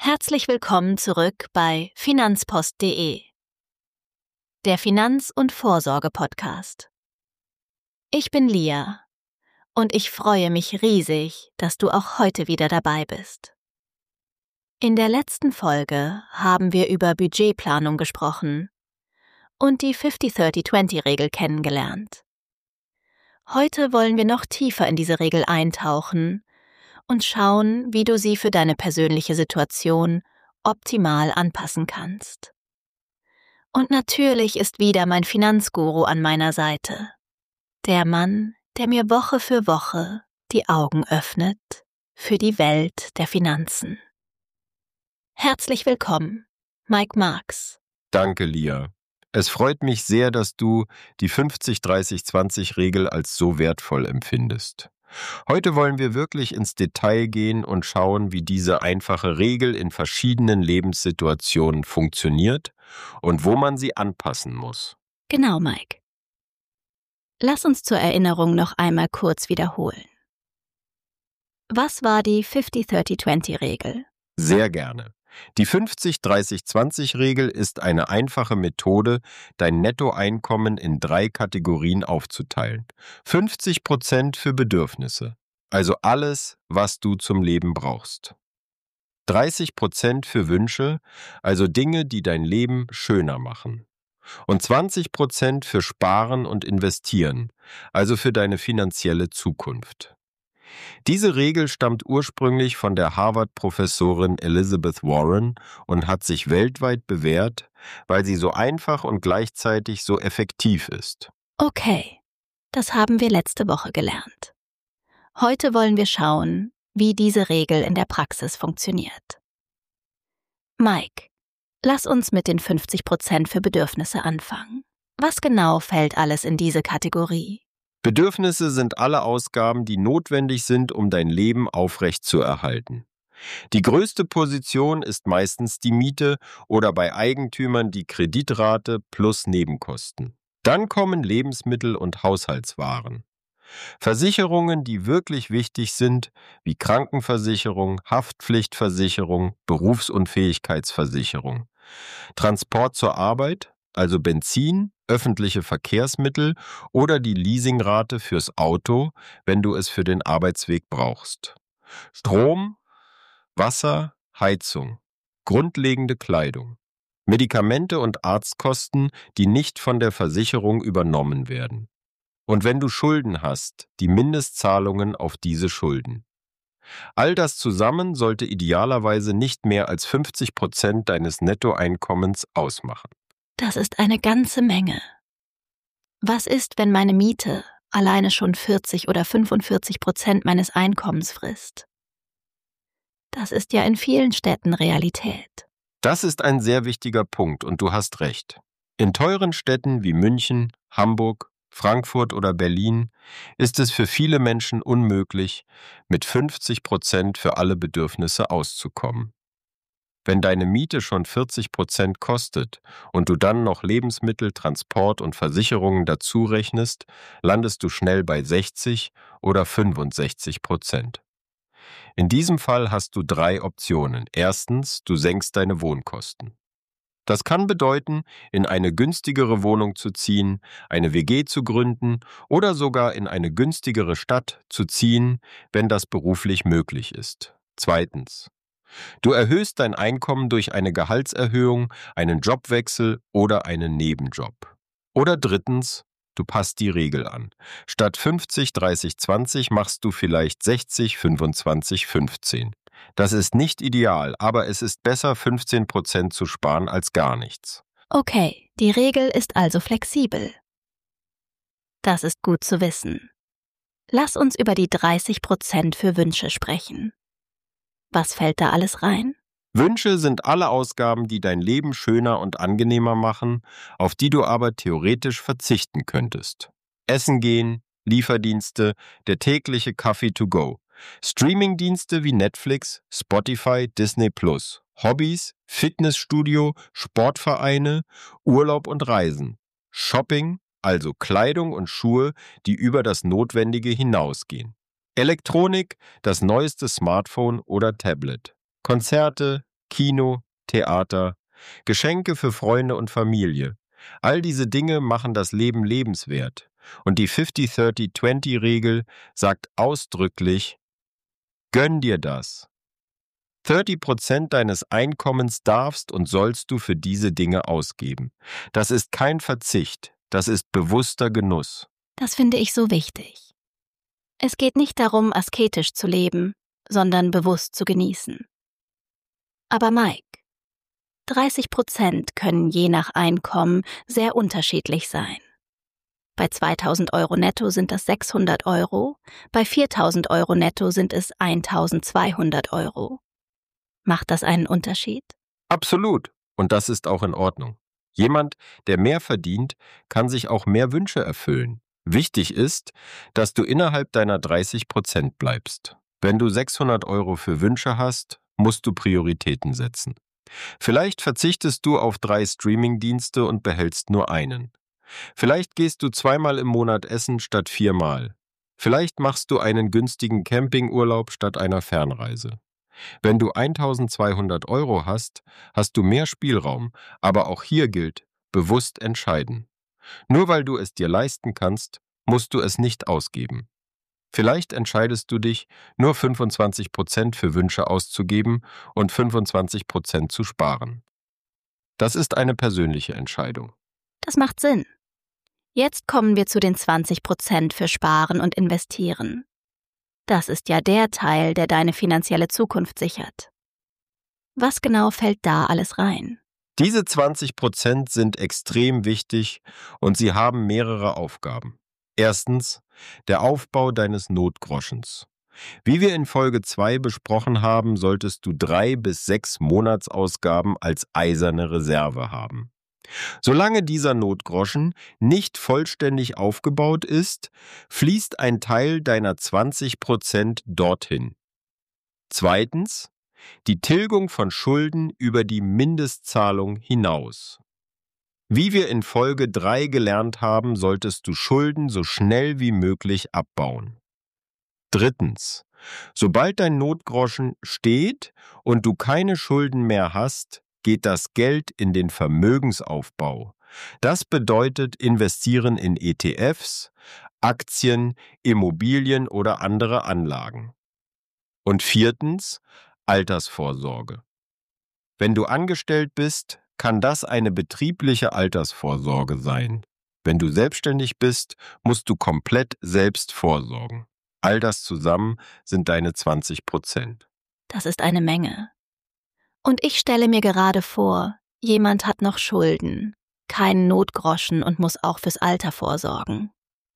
Herzlich willkommen zurück bei finanzpost.de, der Finanz- und Vorsorge-Podcast. Ich bin Lia und ich freue mich riesig, dass du auch heute wieder dabei bist. In der letzten Folge haben wir über Budgetplanung gesprochen und die 50-30-20-Regel kennengelernt. Heute wollen wir noch tiefer in diese Regel eintauchen und schauen, wie du sie für deine persönliche Situation optimal anpassen kannst. Und natürlich ist wieder mein Finanzguru an meiner Seite. Der Mann, der mir Woche für Woche die Augen öffnet für die Welt der Finanzen. Herzlich willkommen, Mike Marks. Danke, Lia. Es freut mich sehr, dass du die 50-30-20-Regel als so wertvoll empfindest. Heute wollen wir wirklich ins Detail gehen und schauen, wie diese einfache Regel in verschiedenen Lebenssituationen funktioniert und wo man sie anpassen muss. Genau, Mike. Lass uns zur Erinnerung noch einmal kurz wiederholen. Was war die 50-30-20-Regel? Sehr gerne. Die 50-30-20-Regel ist eine einfache Methode, dein Nettoeinkommen in 3 Kategorien aufzuteilen. 50% für Bedürfnisse, also alles, was du zum Leben brauchst. 30% für Wünsche, also Dinge, die dein Leben schöner machen. Und 20% für Sparen und Investieren, also für deine finanzielle Zukunft. Diese Regel stammt ursprünglich von der Harvard-Professorin Elizabeth Warren und hat sich weltweit bewährt, weil sie so einfach und gleichzeitig so effektiv ist. Okay, das haben wir letzte Woche gelernt. Heute wollen wir schauen, wie diese Regel in der Praxis funktioniert. Mike, lass uns mit den 50% für Bedürfnisse anfangen. Was genau fällt alles in diese Kategorie? Bedürfnisse sind alle Ausgaben, die notwendig sind, um dein Leben aufrechtzuerhalten. Die größte Position ist meistens die Miete oder bei Eigentümern die Kreditrate plus Nebenkosten. Dann kommen Lebensmittel und Haushaltswaren. Versicherungen, die wirklich wichtig sind, wie Krankenversicherung, Haftpflichtversicherung, Berufsunfähigkeitsversicherung. Transport zur Arbeit, also Benzin, öffentliche Verkehrsmittel oder die Leasingrate fürs Auto, wenn du es für den Arbeitsweg brauchst. Strom, Wasser, Heizung, grundlegende Kleidung. Medikamente und Arztkosten, die nicht von der Versicherung übernommen werden. Und wenn du Schulden hast, die Mindestzahlungen auf diese Schulden. All das zusammen sollte idealerweise nicht mehr als 50% deines Nettoeinkommens ausmachen. Das ist eine ganze Menge. Was ist, wenn meine Miete alleine schon 40 oder 45% meines Einkommens frisst? Das ist ja in vielen Städten Realität. Das ist ein sehr wichtiger Punkt und du hast recht. In teuren Städten wie München, Hamburg, Frankfurt oder Berlin ist es für viele Menschen unmöglich, mit 50% für alle Bedürfnisse auszukommen. Wenn deine Miete schon 40% kostet und du dann noch Lebensmittel, Transport und Versicherungen dazu rechnest, landest du schnell bei 60 oder 65%. In diesem Fall hast du 3 Optionen. Erstens, du senkst deine Wohnkosten. Das kann bedeuten, in eine günstigere Wohnung zu ziehen, eine WG zu gründen oder sogar in eine günstigere Stadt zu ziehen, wenn das beruflich möglich ist. Zweitens, du erhöhst dein Einkommen durch eine Gehaltserhöhung, einen Jobwechsel oder einen Nebenjob. Oder drittens, du passt die Regel an. Statt 50-30-20 machst du vielleicht 60-25-15. Das ist nicht ideal, aber es ist besser, 15% zu sparen als gar nichts. Okay, die Regel ist also flexibel. Das ist gut zu wissen. Lass uns über die 30% für Wünsche sprechen. Was fällt da alles rein? Wünsche sind alle Ausgaben, die dein Leben schöner und angenehmer machen, auf die du aber theoretisch verzichten könntest. Essen gehen, Lieferdienste, der tägliche Kaffee to go. Streamingdienste wie Netflix, Spotify, Disney+, Hobbys, Fitnessstudio, Sportvereine, Urlaub und Reisen, Shopping, also Kleidung und Schuhe, die über das Notwendige hinausgehen, Elektronik, das neueste Smartphone oder Tablet, Konzerte, Kino, Theater, Geschenke für Freunde und Familie. All diese Dinge machen das Leben lebenswert. Und die 50-30-20-Regel sagt ausdrücklich, gönn dir das. 30% deines Einkommens darfst und sollst du für diese Dinge ausgeben. Das ist kein Verzicht, das ist bewusster Genuss. Das finde ich so wichtig. Es geht nicht darum, asketisch zu leben, sondern bewusst zu genießen. Aber Mike, 30% können je nach Einkommen sehr unterschiedlich sein. Bei 2.000 € netto sind das 600 €, bei 4.000 € netto sind es 1.200 €. Macht das einen Unterschied? Absolut. Und das ist auch in Ordnung. Jemand, der mehr verdient, kann sich auch mehr Wünsche erfüllen. Wichtig ist, dass du innerhalb deiner 30% bleibst. Wenn du 600 € für Wünsche hast, musst du Prioritäten setzen. Vielleicht verzichtest du auf 3 Streamingdienste und behältst nur einen. Vielleicht gehst du 2-mal im Monat essen statt 4-mal. Vielleicht machst du einen günstigen Campingurlaub statt einer Fernreise. Wenn du 1.200 € hast, hast du mehr Spielraum, aber auch hier gilt, bewusst entscheiden. Nur weil du es dir leisten kannst, musst du es nicht ausgeben. Vielleicht entscheidest du dich, nur 25% für Wünsche auszugeben und 25% zu sparen. Das ist eine persönliche Entscheidung. Das macht Sinn. Jetzt kommen wir zu den 20% für Sparen und Investieren. Das ist ja der Teil, der deine finanzielle Zukunft sichert. Was genau fällt da alles rein? Diese 20% sind extrem wichtig und sie haben mehrere Aufgaben. Erstens, der Aufbau deines Notgroschens. Wie wir in Folge 2 besprochen haben, solltest du 3 bis 6 Monatsausgaben als eiserne Reserve haben. Solange dieser Notgroschen nicht vollständig aufgebaut ist, fließt ein Teil deiner 20% dorthin. Zweitens, die Tilgung von Schulden über die Mindestzahlung hinaus. Wie wir in Folge 3 gelernt haben, solltest du Schulden so schnell wie möglich abbauen. Drittens, sobald dein Notgroschen steht und du keine Schulden mehr hast, geht das Geld in den Vermögensaufbau. Das bedeutet investieren in ETFs, Aktien, Immobilien oder andere Anlagen. Und viertens, Altersvorsorge. Wenn du angestellt bist, kann das eine betriebliche Altersvorsorge sein. Wenn du selbstständig bist, musst du komplett selbst vorsorgen. All das zusammen sind deine 20%. Das ist eine Menge. Und ich stelle mir gerade vor, jemand hat noch Schulden, keinen Notgroschen und muss auch fürs Alter vorsorgen.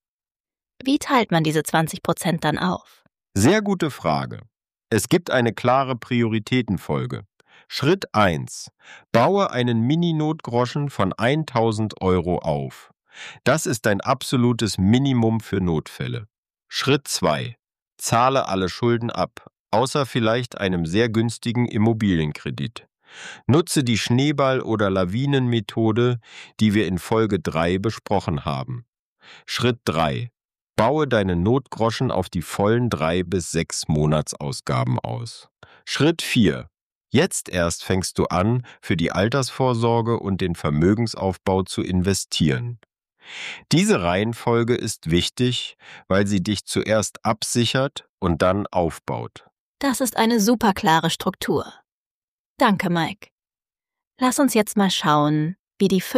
Wie teilt man diese 20% dann auf? Sehr gute Frage. Es gibt eine klare Prioritätenfolge. Schritt 1. Baue einen Mini-Notgroschen von 1.000 € auf. Das ist ein absolutes Minimum für Notfälle. Schritt 2. Zahle alle Schulden ab, außer vielleicht einem sehr günstigen Immobilienkredit. Nutze die Schneeball- oder Lawinenmethode, die wir in Folge 3 besprochen haben. Schritt 3. Baue deinen Notgroschen auf die vollen 3 bis 6 Monatsausgaben aus. Schritt 4. Jetzt erst fängst du an, für die Altersvorsorge und den Vermögensaufbau zu investieren. Diese Reihenfolge ist wichtig, weil sie dich zuerst absichert und dann aufbaut. Das ist eine super klare Struktur. Danke, Mike. Lass uns jetzt mal schauen, wie die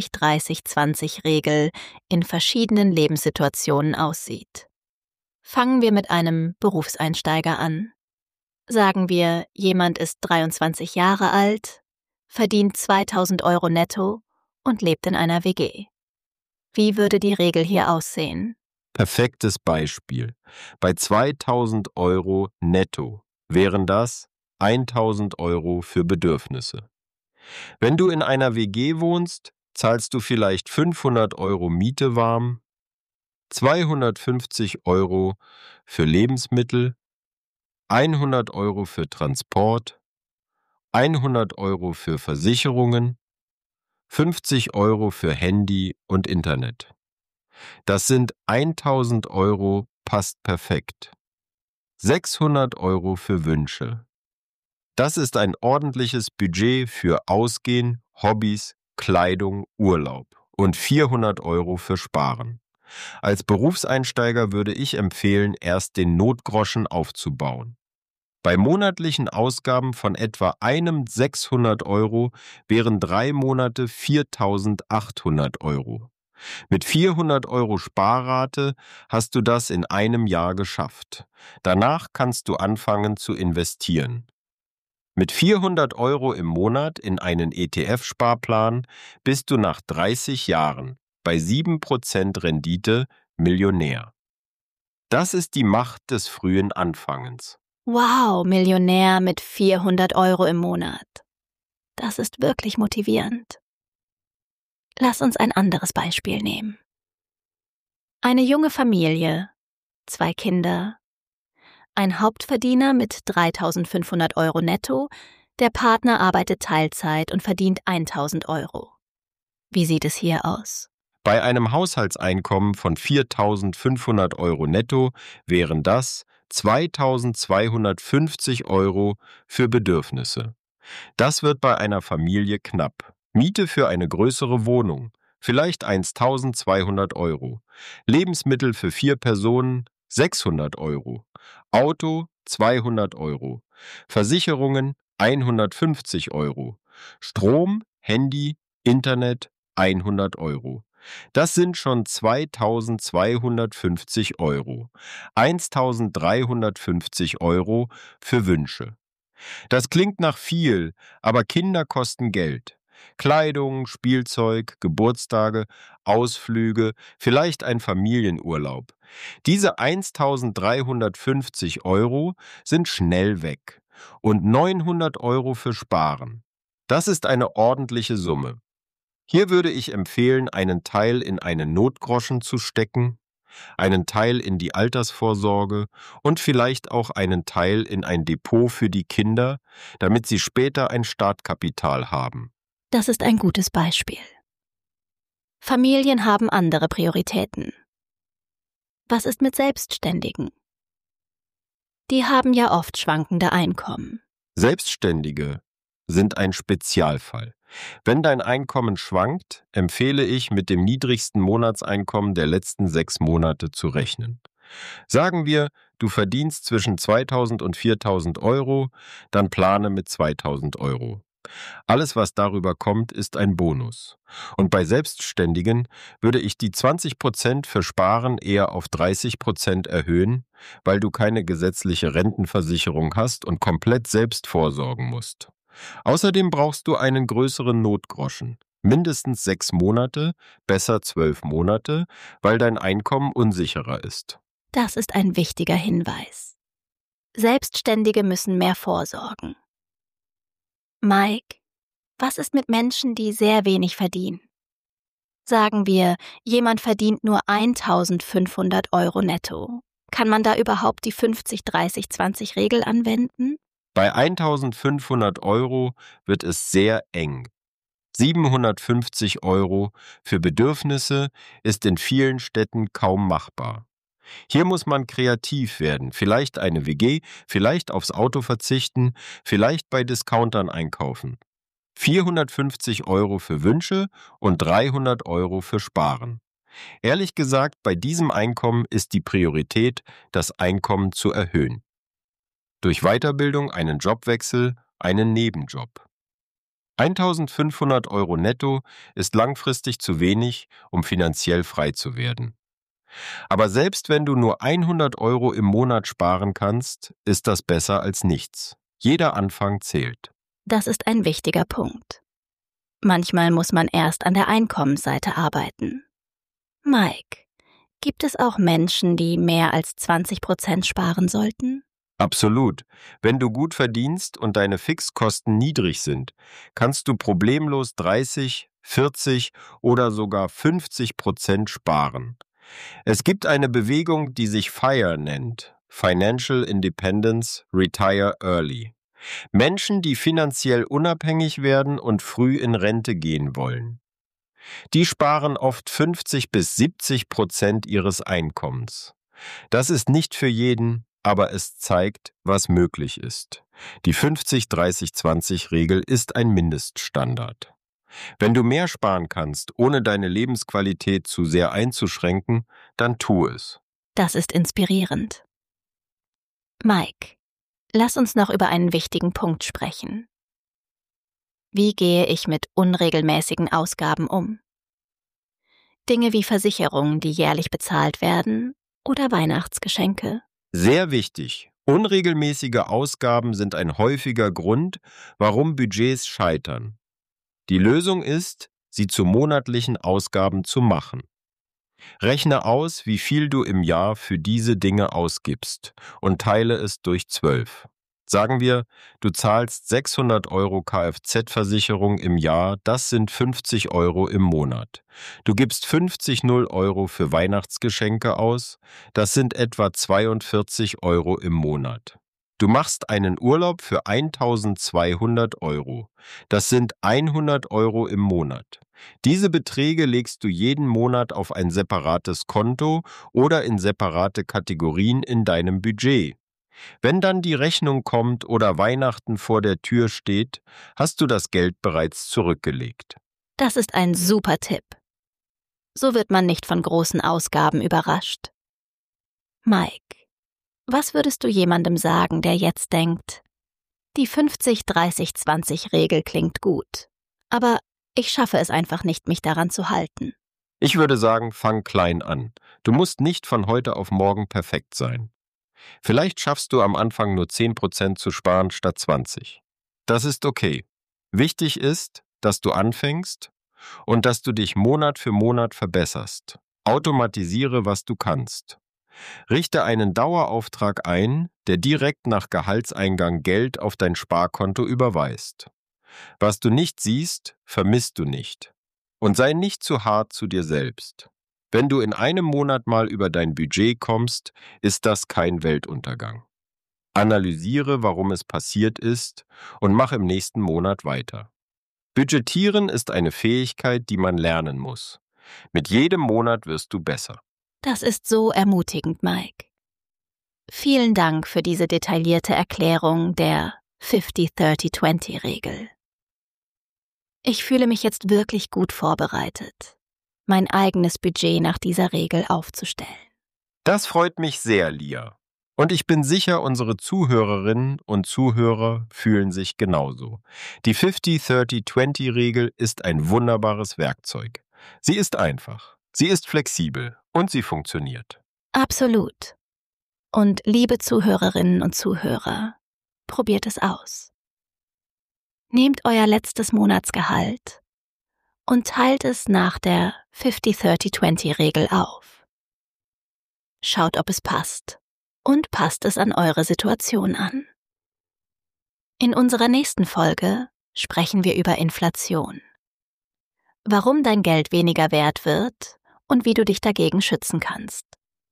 50-30-20-Regel in verschiedenen Lebenssituationen aussieht. Fangen wir mit einem Berufseinsteiger an. Sagen wir, jemand ist 23 Jahre alt, verdient 2.000 € netto und lebt in einer WG. Wie würde die Regel hier aussehen? Perfektes Beispiel. Bei 2.000 € netto wären das 1.000 € für Bedürfnisse. Wenn du in einer WG wohnst, zahlst du vielleicht 500 € Miete warm, 250 € für Lebensmittel, 100 € für Transport, 100 € für Versicherungen, 50 € für Handy und Internet. Das sind 1.000 € passt perfekt. 600 € für Wünsche. Das ist ein ordentliches Budget für Ausgehen, Hobbys, Kleidung, Urlaub und 400 € für Sparen. Als Berufseinsteiger würde ich empfehlen, erst den Notgroschen aufzubauen. Bei monatlichen Ausgaben von etwa einem 600 € wären 3 Monate 4.800 €. Mit 400 € Sparrate hast du das in einem Jahr geschafft. Danach kannst du anfangen zu investieren. Mit 400 € im Monat in einen ETF-Sparplan bist du nach 30 Jahren bei 7% Rendite Millionär. Das ist die Macht des frühen Anfangens. Wow, Millionär mit 400 € im Monat. Das ist wirklich motivierend. Lass uns ein anderes Beispiel nehmen. Eine junge Familie, 2 Kinder, ein Hauptverdiener mit 3.500 € netto, der Partner arbeitet Teilzeit und verdient 1.000 €. Wie sieht es hier aus? Bei einem Haushaltseinkommen von 4.500 € netto wären das 2.250 € für Bedürfnisse. Das wird bei einer Familie knapp. Miete für eine größere Wohnung, vielleicht 1.200 €. Lebensmittel für 4 Personen, 600 €. Auto, 200 €. Versicherungen, 150 €. Strom, Handy, Internet, 100 €. Das sind schon 2.250 €. 1.350 € für Wünsche. Das klingt nach viel, aber Kinder kosten Geld. Kleidung, Spielzeug, Geburtstage, Ausflüge, vielleicht ein Familienurlaub. Diese 1.350 € sind schnell weg. Und 900 € für Sparen. Das ist eine ordentliche Summe. Hier würde ich empfehlen, einen Teil in einen Notgroschen zu stecken, einen Teil in die Altersvorsorge und vielleicht auch einen Teil in ein Depot für die Kinder, damit sie später ein Startkapital haben. Das ist ein gutes Beispiel. Familien haben andere Prioritäten. Was ist mit Selbstständigen? Die haben ja oft schwankende Einkommen. Selbstständige sind ein Spezialfall. Wenn dein Einkommen schwankt, empfehle ich, mit dem niedrigsten Monatseinkommen der letzten 6 Monate zu rechnen. Sagen wir, du verdienst zwischen 2.000 und 4.000 €, dann plane mit 2.000 €. Alles, was darüber kommt, ist ein Bonus. Und bei Selbstständigen würde ich die 20% für Sparen eher auf 30% erhöhen, weil du keine gesetzliche Rentenversicherung hast und komplett selbst vorsorgen musst. Außerdem brauchst du einen größeren Notgroschen. Mindestens 6 Monate, besser 12 Monate, weil dein Einkommen unsicherer ist. Das ist ein wichtiger Hinweis. Selbstständige müssen mehr vorsorgen. Mike, was ist mit Menschen, die sehr wenig verdienen? Sagen wir, jemand verdient nur 1.500 € netto. Kann man da überhaupt die 50-30-20-Regel anwenden? Bei 1.500 € wird es sehr eng. 750 € für Bedürfnisse ist in vielen Städten kaum machbar. Hier muss man kreativ werden, vielleicht eine WG, vielleicht aufs Auto verzichten, vielleicht bei Discountern einkaufen. 450 € für Wünsche und 300 € für Sparen. Ehrlich gesagt, bei diesem Einkommen ist die Priorität, das Einkommen zu erhöhen. Durch Weiterbildung, einen Jobwechsel, einen Nebenjob. 1.500 € netto ist langfristig zu wenig, um finanziell frei zu werden. Aber selbst wenn du nur 100 € im Monat sparen kannst, ist das besser als nichts. Jeder Anfang zählt. Das ist ein wichtiger Punkt. Manchmal muss man erst an der Einkommensseite arbeiten. Mike, gibt es auch Menschen, die mehr als 20% sparen sollten? Absolut. Wenn du gut verdienst und deine Fixkosten niedrig sind, kannst du problemlos 30, 40 oder sogar 50% sparen. Es gibt eine Bewegung, die sich FIRE nennt, Financial Independence Retire Early. Menschen, die finanziell unabhängig werden und früh in Rente gehen wollen. Die sparen oft 50 bis 70% ihres Einkommens. Das ist nicht für jeden, aber es zeigt, was möglich ist. Die 50-30-20-Regel ist ein Mindeststandard. Wenn du mehr sparen kannst, ohne deine Lebensqualität zu sehr einzuschränken, dann tu es. Das ist inspirierend. Mike, lass uns noch über einen wichtigen Punkt sprechen. Wie gehe ich mit unregelmäßigen Ausgaben um? Dinge wie Versicherungen, die jährlich bezahlt werden, oder Weihnachtsgeschenke. Sehr wichtig. Unregelmäßige Ausgaben sind ein häufiger Grund, warum Budgets scheitern. Die Lösung ist, sie zu monatlichen Ausgaben zu machen. Rechne aus, wie viel du im Jahr für diese Dinge ausgibst und teile es durch 12. Sagen wir, du zahlst 600 € Kfz-Versicherung im Jahr, das sind 50 € im Monat. Du gibst 50 € für Weihnachtsgeschenke aus, das sind etwa 42 € im Monat. Du machst einen Urlaub für 1.200 €, das sind 100 € im Monat. Diese Beträge legst du jeden Monat auf ein separates Konto oder in separate Kategorien in deinem Budget. Wenn dann die Rechnung kommt oder Weihnachten vor der Tür steht, hast du das Geld bereits zurückgelegt. Das ist ein super Tipp. So wird man nicht von großen Ausgaben überrascht. Mike, was würdest du jemandem sagen, der jetzt denkt, die 50-30-20-Regel klingt gut, aber ich schaffe es einfach nicht, mich daran zu halten? Ich würde sagen, fang klein an. Du musst nicht von heute auf morgen perfekt sein. Vielleicht schaffst du am Anfang nur 10% zu sparen statt 20. Das ist okay. Wichtig ist, dass du anfängst und dass du dich Monat für Monat verbesserst. Automatisiere, was du kannst. Richte einen Dauerauftrag ein, der direkt nach Gehaltseingang Geld auf dein Sparkonto überweist. Was du nicht siehst, vermisst du nicht. Und sei nicht zu hart zu dir selbst. Wenn du in einem Monat mal über dein Budget kommst, ist das kein Weltuntergang. Analysiere, warum es passiert ist und mach im nächsten Monat weiter. Budgetieren ist eine Fähigkeit, die man lernen muss. Mit jedem Monat wirst du besser. Das ist so ermutigend, Mike. Vielen Dank für diese detaillierte Erklärung der 50-30-20-Regel. Ich fühle mich jetzt wirklich gut vorbereitet, mein eigenes Budget nach dieser Regel aufzustellen. Das freut mich sehr, Lia. Und ich bin sicher, unsere Zuhörerinnen und Zuhörer fühlen sich genauso. Die 50-30-20-Regel ist ein wunderbares Werkzeug. Sie ist einfach, sie ist flexibel und sie funktioniert. Absolut. Und liebe Zuhörerinnen und Zuhörer, probiert es aus. Nehmt euer letztes Monatsgehalt und teilt es nach der 50-30-20-Regel auf. Schaut, ob es passt und passt es an eure Situation an. In unserer nächsten Folge sprechen wir über Inflation. Warum dein Geld weniger wert wird und wie du dich dagegen schützen kannst.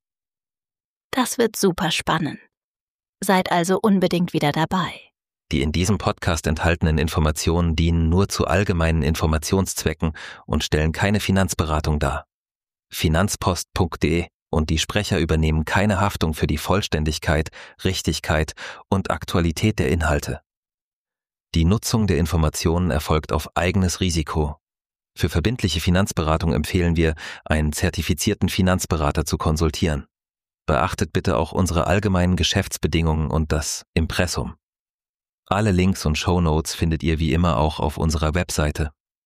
Das wird super spannend. Seid also unbedingt wieder dabei. Die in diesem Podcast enthaltenen Informationen dienen nur zu allgemeinen Informationszwecken und stellen keine Finanzberatung dar. Finanzpost.de und die Sprecher übernehmen keine Haftung für die Vollständigkeit, Richtigkeit und Aktualität der Inhalte. Die Nutzung der Informationen erfolgt auf eigenes Risiko. Für verbindliche Finanzberatung empfehlen wir, einen zertifizierten Finanzberater zu konsultieren. Beachtet bitte auch unsere allgemeinen Geschäftsbedingungen und das Impressum. Alle Links und Shownotes findet ihr wie immer auch auf unserer Webseite.